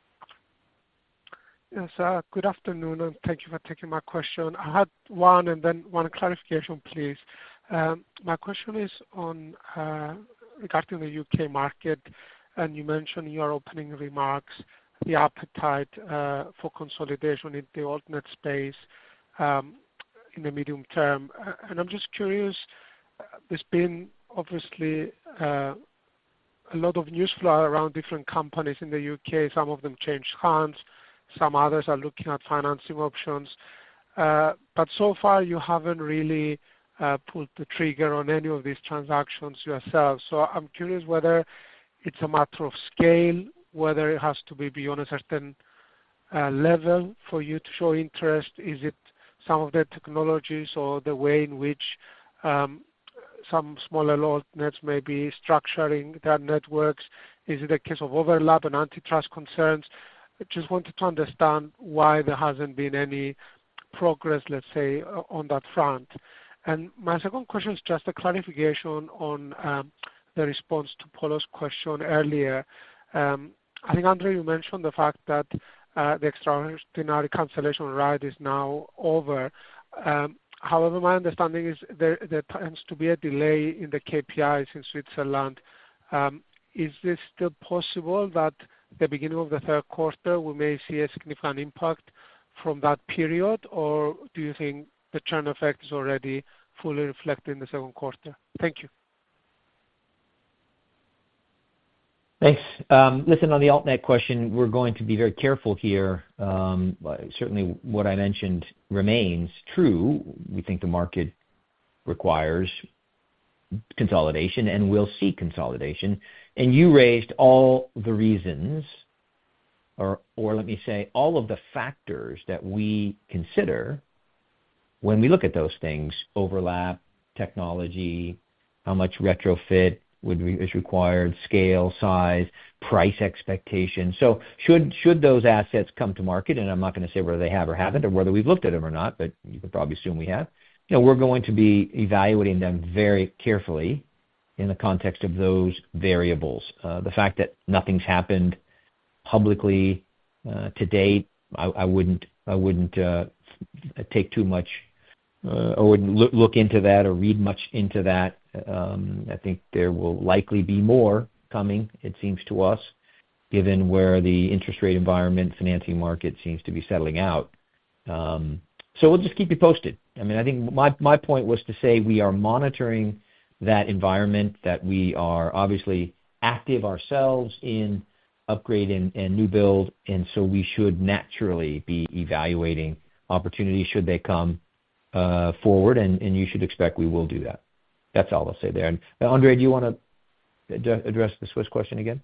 Yes, good afternoon, and thank you for taking my question. I had one and then one clarification, please. My question is on regarding the UK market, and you mentioned in your opening remarks the appetite for consolidation in the altnet space in the medium term. And I'm just curious, there's been obviously a lot of news flow around different companies in the UK. Some of them changed hands. Some others are looking at financing options. But so far, you haven't really pulled the trigger on any of these transactions yourself. So I'm curious whether it's a matter of scale, whether it has to be beyond a certain level for you to show interest. Is it some of the technologies or the way in which some smaller altnets may be structuring their networks? Is it a case of overlap and antitrust concerns? I just wanted to understand why there hasn't been any progress, let's say, on that front. And my second question is just a clarification on the response to Polo's question earlier. I think, Andre, you mentioned the fact that the extraordinary cancellation right is now over. However, my understanding is there tends to be a delay in the KPIs in Switzerland. Is this still possible that the beginning of the third quarter we may see a significant impact from that period, or do you think the churn effect is already fully reflected in the second quarter? Thank you. Thanks. Listen, on the altnet question, we're going to be very careful here. Certainly what I mentioned remains true. We think the market requires consolidation, and we'll see consolidation. And you raised all the reasons, or let me say, all of the factors that we consider when we look at those things: overlap, technology, how much retrofit, is required, scale, size, price expectations. So should those assets come to market, and I'm not going to say whether they have or haven't, or whether we've looked at them or not, but you can probably assume we have. We're going to be evaluating them very carefully in the context of those variables. The fact that nothing's happened publicly to date, I wouldn't take too much or wouldn't look into that or read much into that. I think there will likely be more coming, it seems to us, given where the interest rate environment, financing market seems to be settling out. So we'll just keep you posted. I mean, I think my point was to say we are monitoring that environment, that we are obviously active ourselves in upgrade and new build, and so we should naturally be evaluating opportunities should they come forward, and you should expect we will do that. That's all I'll say there. And Andre, do you want to address the Swiss question again?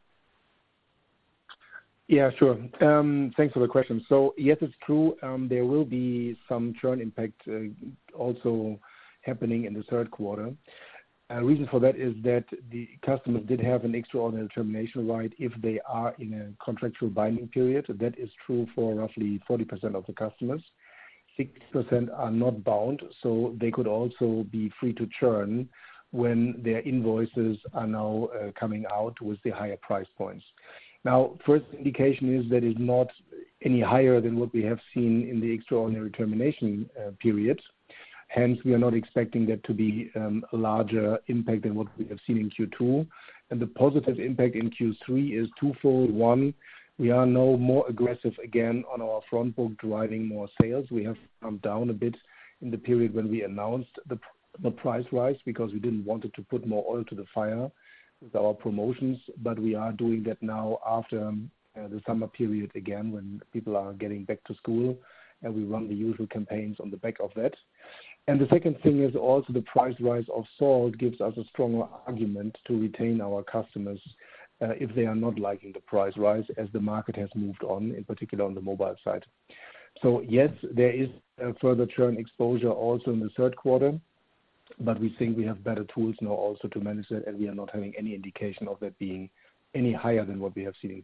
Yeah, sure. Thanks for the question. So yes, it's true. There will be some churn impact also happening in the third quarter. Reason for that is that the customers did have an extraordinary termination right if they are in a contractual binding period. That is true for roughly 40% of the customers. 60% are not bound, so they could also be free to churn when their invoices are now coming out with the higher price points. Now, first indication is that it's not any higher than what we have seen in the extraordinary termination period. Hence, we are not expecting that to be a larger impact than what we have seen in Q2. And the positive impact in Q3 is twofold. One, we are now more aggressive again on our front book, driving more sales. We have come down a bit in the period when we announced the price rise because we didn't want it to put more oil to the fire with our promotions, but we are doing that now after the summer period again when people are getting back to school, and we run the usual campaigns on the back of that. And the second thing is also the price rise of salt gives us a stronger argument to retain our customers if they are not liking the price rise as the market has moved on, in particular on the mobile side. So yes, there is a further churn exposure also in the third quarter, but we think we have better tools now also to manage that, and we are not having any indication of that being any higher than what we have seen.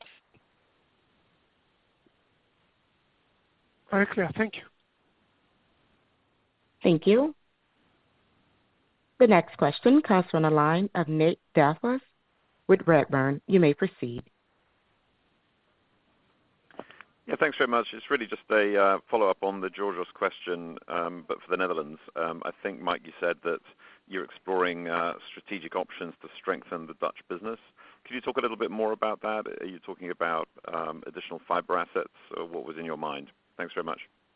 Very clear. Thank you. Thank you. The next question comes from the line of Nick Delfas with Redburn. You may proceed. Yeah, thanks very much. It's really just a follow-up on the Georgios question, but for the Netherlands. I think, Mike, you said that you're exploring strategic options to strengthen the Dutch business. Could you talk a little bit more about that? Are you talking about additional fiber assets, or what was in your mind? Thanks very much.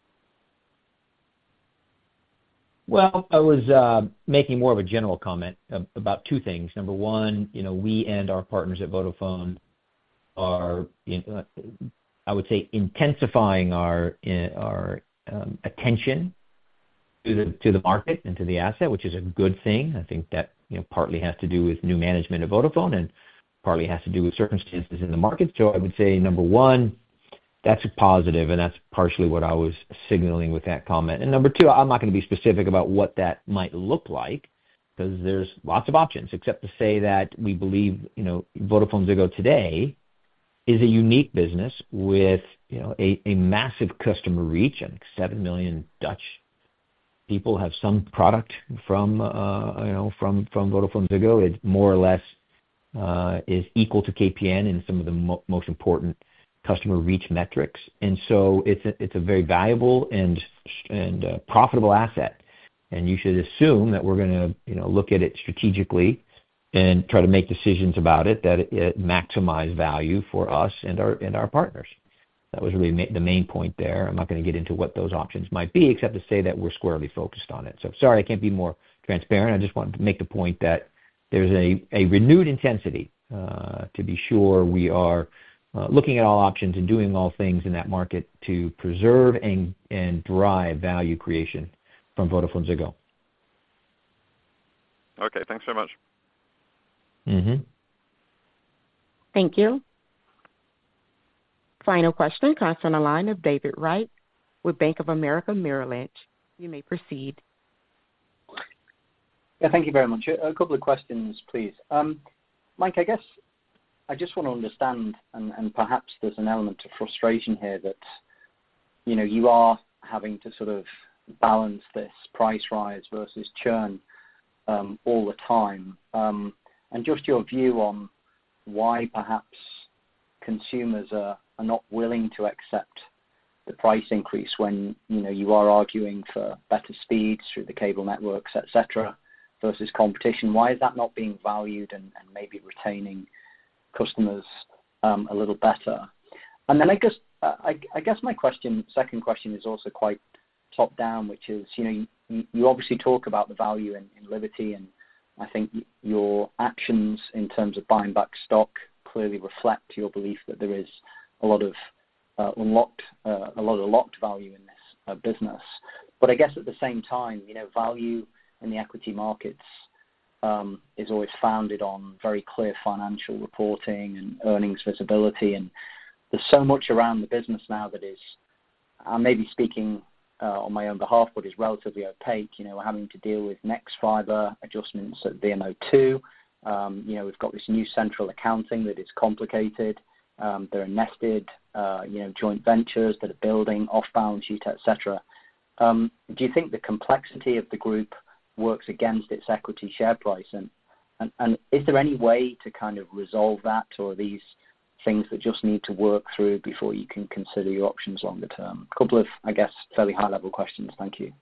Well, I was making more of a general comment about two things. Number one, we and our partners at Vodafone are, I would say, intensifying our attention to the market and to the asset, which is a good thing. I think that partly has to do with new management of Vodafone and partly has to do with circumstances in the market. So I would say, number one, that's a positive, and that's partially what I was signaling with that comment. And number two, I'm not going to be specific about what that might look like because there's lots of options, except to say that we believe, VodafoneZiggo today is a unique business with, a massive customer reach. I think 7 million Dutch people have some product from VodafoneZiggo. It more or less is equal to KPN in some of the most important customer reach metrics. And so it's a very valuable and profitable asset. And you should assume that we're going to look at it strategically and try to make decisions about it that it maximize value for us and our partners. That was really the main point there. I'm not going to get into what those options might be, except to say that we're squarely focused on it. So sorry, I can't be more transparent. I just wanted to make the point that there's a renewed intensity to be sure we are looking at all options and doing all things in that market to preserve and drive value creation from VodafoneZiggo. Okay, thanks very much. Mm-hmm. Thank you. Final question comes from the line of David Wright with Bank of America Merrill Lynch. You may proceed. Yeah, thank you very much. A couple of questions, please. Mike, I guess I just want to understand, and perhaps there's an element of frustration here that, you are having to sort of balance this price rise versus churn all the time. And just your view on why perhaps consumers are not willing to accept the price increase when, you are arguing for better speeds through the cable networks, et cetera, versus competition. Why is that not being valued and maybe retaining customers a little better? And then I guess my second question is also quite top down, which is, you obviously talk about the value in Liberty, and I think your actions in terms of buying back stock clearly reflect your belief that there is a lot of locked value in this business. But I guess at the same time, value in the equity markets is always founded on very clear financial reporting and earnings visibility, and there's so much around the business now that is, I may be speaking on my own behalf, but is relatively opaque. We're having to deal with nexfibre adjustments at VMO2. We've got this new central accounting that is complicated. There are nested, joint ventures that are building off balance sheet, etc. Do you think the complexity of the group works against its equity share price? And is there any way to kind of resolve that, or are these things that just need to work through before you can consider your options longer term? A couple of, I guess, fairly high-level questions. Thank you.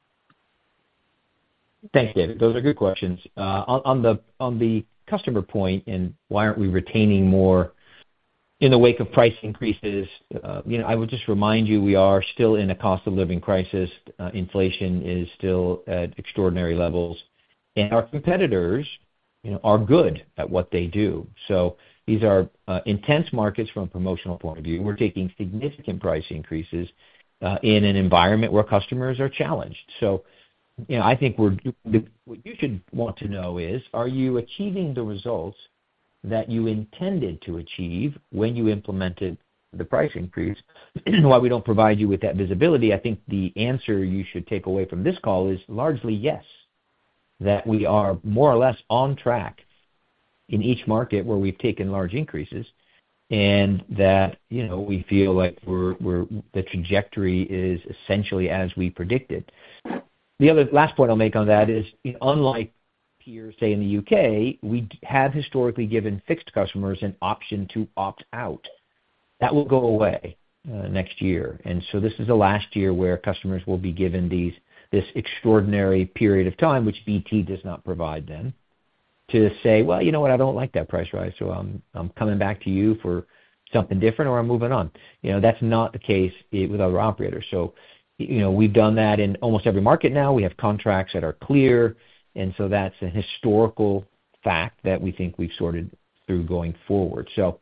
Thanks, David. Those are good questions. On the customer point and why aren't we retaining more in the wake of price increases, I would just remind you we are still in a cost of living crisis. Inflation is still at extraordinary levels, and our competitors, are good at what they do. So these are intense markets from a promotional point of view. We're taking significant price increases in an environment where customers are challenged. So, I think what you should want to know is, are you achieving the results that you intended to achieve when you implemented the price increase? While we don't provide you with that visibility, I think the answer you should take away from this call is largely yes, that we are more or less on track in each market where we've taken large increases, and that, we feel like the trajectory is essentially as we predicted. The last point I'll make on that is, unlike peers, say in the UK, we have historically given fixed customers an option to opt out. That will go away next year, and so this is the last year where customers will be given this extraordinary period of time, which BT does not provide them, to say, well, you know what, I don't like that price rise, so I'm coming back to you for something different, or I'm moving on. That's not the case with other operators. So, we've done that in almost every market now. We have contracts that are clear, and so that's a historical fact that we think we've sorted through going forward. So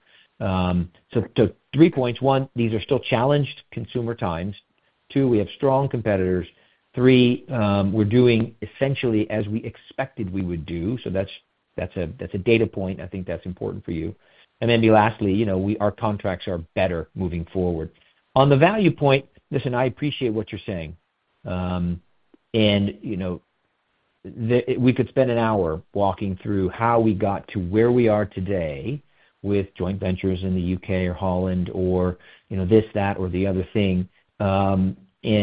3 points. 1, these are still challenged consumer times. 2, we have strong competitors. 3, we're doing essentially as we expected we would do. So that's a data point. I think that's important for you. And then lastly, our contracts are better moving forward. On the value point, listen, I appreciate what you're saying. We could spend an hour walking through how we got to where we are today with joint ventures in the UK or Holland, or this, that, or the other thing. Along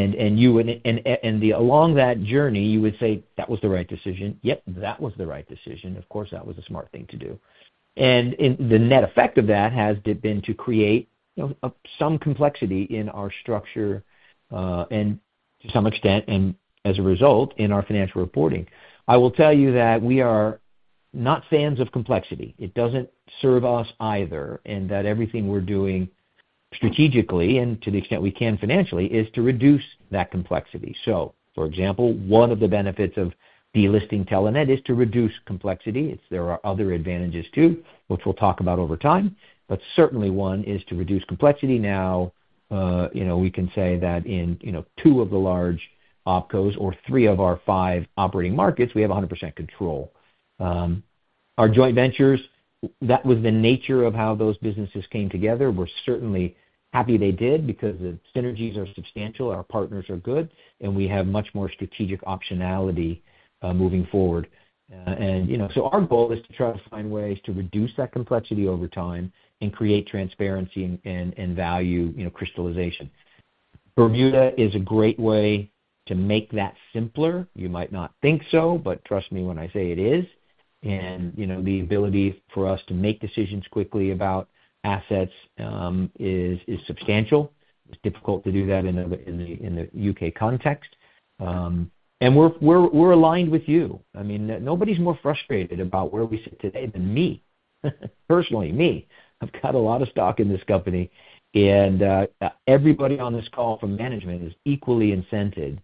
that journey, you would say that was the right decision. Yep, that was the right decision. Of course, that was a smart thing to do. And the net effect of that has been to create some complexity in our structure, and to some extent, and as a result, in our financial reporting. I will tell you that we are not fans of complexity. It doesn't serve us either, and that everything we're doing strategically and to the extent we can financially is to reduce that complexity. So, for example, one of the benefits of delisting Telenet is to reduce complexity. There are other advantages too, which we'll talk about over time, but certainly one is to reduce complexity. Now, we can say that in 2 of the large opcos, or 3 of our 5 operating markets, we have 100% control. Our joint ventures, that was the nature of how those businesses came together. We're certainly happy they did, because the synergies are substantial, our partners are good, and we have much more strategic optionality moving forward. So our goal is to try to find ways to reduce that complexity over time and create transparency and value, crystallization. Bermuda is a great way to make that simpler. You might not think so, but trust me when I say it is. And, the ability for us to make decisions quickly about assets is substantial. It's difficult to do that in the UK context. And we're aligned with you. I mean, nobody's more frustrated about where we sit today than me. Personally, me. I've got a lot of stock in this company, and everybody on this call from management is equally incented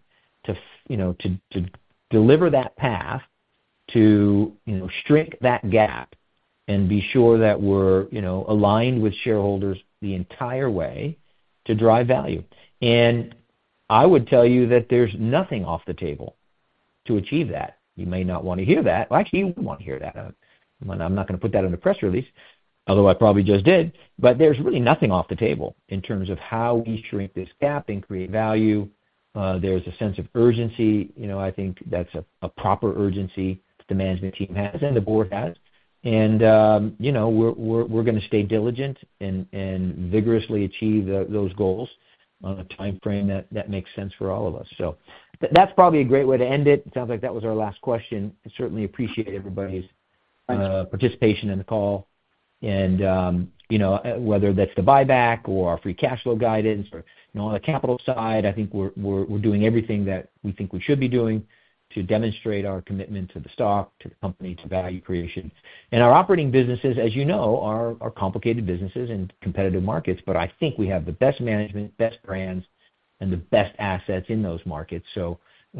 to deliver that path, to shrink that gap, and be sure that we're aligned with shareholders the entire way to drive value. And I would tell you that there's nothing off the table to achieve that. You may not want to hear that. Well, actually, you would want to hear that. I'm not going to put that in a press release, although I probably just did. But there's really nothing off the table in terms of how we shrink this gap and create value. There's a sense of urgency. I think that's a proper urgency that the management team has and the board has. And, we're going to stay diligent and vigorously achieve those goals on a time frame that makes sense for all of us. So that's probably a great way to end it. It sounds like that was our last question. I certainly appreciate everybody's participation in the call. And, whether that's the buyback or our free cash flow guidance or, on the capital side, I think we're doing everything that we think we should be doing to demonstrate our commitment to the stock, to the company, to value creation. And our operating businesses, as you know, are complicated businesses in competitive markets, but I think we have the best management, best brands, and the best assets in those markets. So,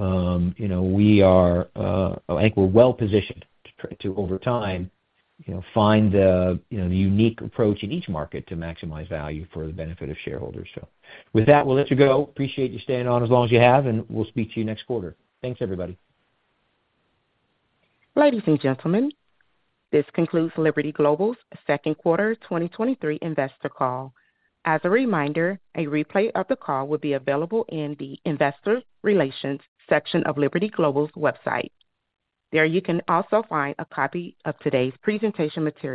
we are, I think we're well positioned to over time, find the unique approach in each market to maximize value for the benefit of shareholders. So with that, we'll let you go. Appreciate you staying on as long as you have, and we'll speak to you next quarter. Thanks, everybody. Ladies and gentlemen, this concludes Liberty Global's second quarter 2023 investor call. As a reminder, a replay of the call will be available in the Investor Relations section of Liberty Global's website. There you can also find a copy of today's presentation material.